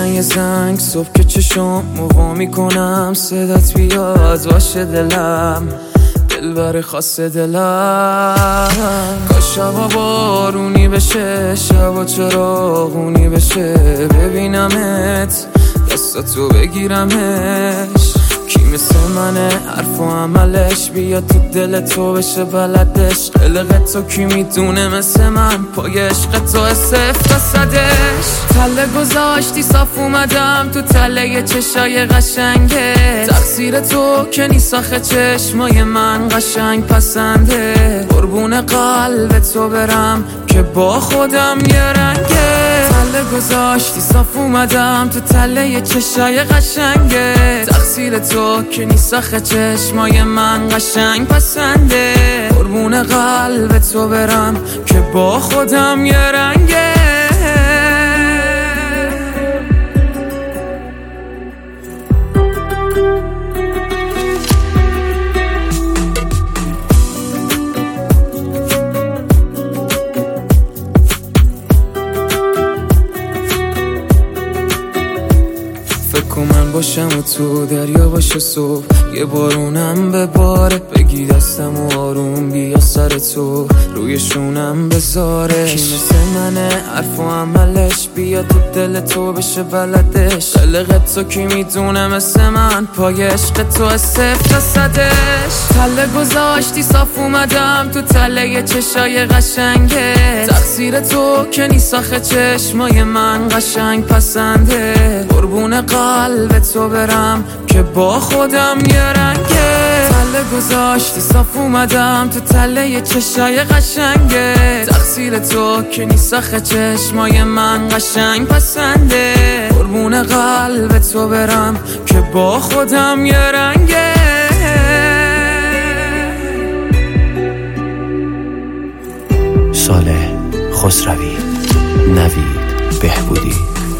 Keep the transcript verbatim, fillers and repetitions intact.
یه زنگ صبح که چشم موقع میکنم صدات بیاد باشه دلم دلبر خاص دلم. کاش هوا بارونی بشه شبا چراغونی بشه ببینمت دستاتو بگیرمش. کی مثل منه حرف و عملش بیاد تو دل تو بشه بلدش. قلق تو کی میدونه مثل من پای عشق تو صفر تا صدش. تله گذاشتی صاف اومدم تو تله چشای قشنگه. تقصیر تو که نیست آخه چشمای من قشنگ پسنده. قربون قلب تو برم که با خودم یه رنگه. تله گذاشتی صاف اومدم تو تله چشای قشنگه. تقصیر تو که نیست آخه چشمای من قشنگ پسنده. قربون قلب تو برم که با خودم یه رنگه. فکر من باشم و تو دریا باشه صبح یه بارونم به باره. بگی دستم و آروم بیا سر تو روی شونم بذاره. کی مثل منه حرف و عملش بیا تو دل تو بشه بلدش. قلق تو کی میدونه مثل من پای عشق تو صفر تا صدش. تله گذاشتی صاف اومدم تو تله چشای قشنگه. تقصیر تو که نیست آخه چشمای من قشنگ پسنده. قربون قلب تو برم که با خودم یه رنگه. تله گذاشتی صاف اومدم تو تله چشای قشنگه. تقصیر تو که نیست آخه چشمای من قشنگ پسنده. قربون قلب تو برم که با خودم یه رنگه. صالح خسروی، نوید بهبودی.